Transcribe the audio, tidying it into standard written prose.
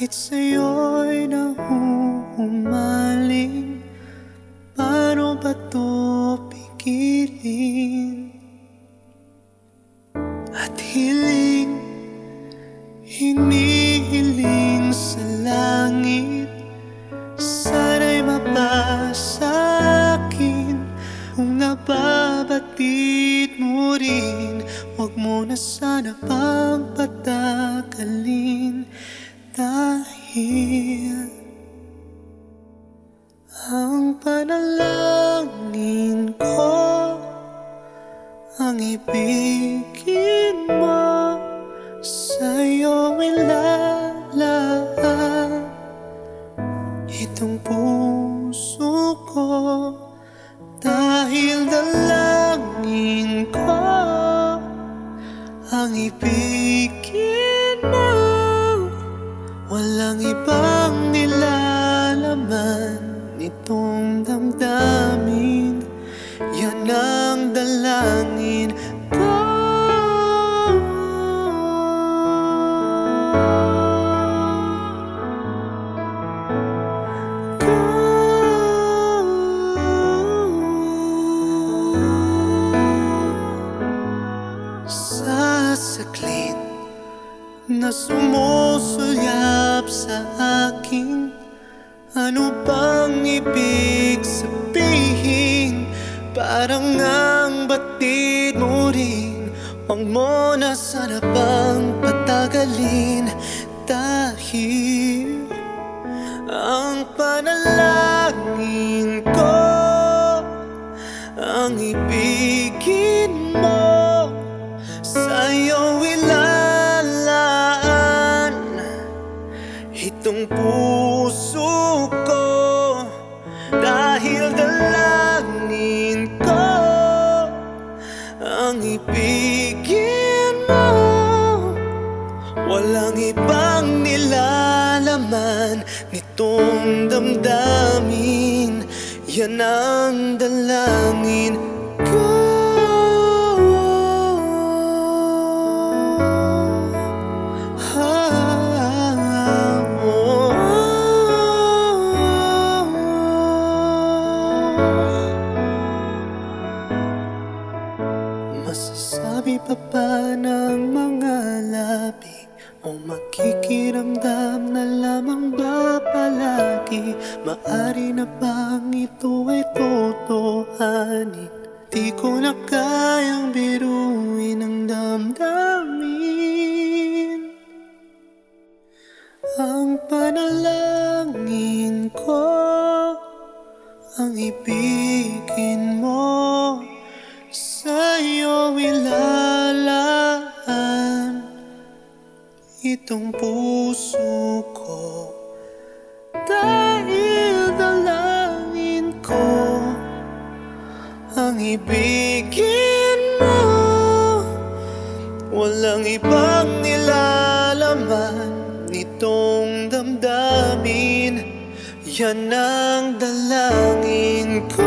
Kahit sa'yo'y nahuhumaling, paano ba 'to pigilin? At hinihiling sa langit, sana'y mapasa'kin. Kung nababatid mo rin, huwag mo na sana pang patagalin. Dahil ang panalangin ko, ang ibigin mo, sa'yo ilalaan itong puso ko. Dahil dalangin ko, ang ibigin mo, walang ibang nilalaman nitong damdamin. Yan ang dalangin ko. Sasaklin na sumusulyap sa akin, ano bang ibig sabihin? Parang ang batid mo rin, huwag mo na sana bang patagalin. Dahil ang panalangin ko, ang ibigin mo, sa'yo ilalaan itong puso ko. Dahil dalangin ko, ang ibigin mo, walang ibang nilalaman nitong damdamin. Yan ang dalangin ko. Masasabi pa ba ng mga labi o makikiramdam na lamang ba palagi? Maari na bang ito ay totohanin? Di ko na kayang biruin ang damdamin. Ang panalangin ko, ang ibigin mo, sa'yo ilalaan itong puso ko. Dahil dalangin ko, ang ibigin mo, walang ibang nilalaman nitong damdamin. Yan ang dalangin ko.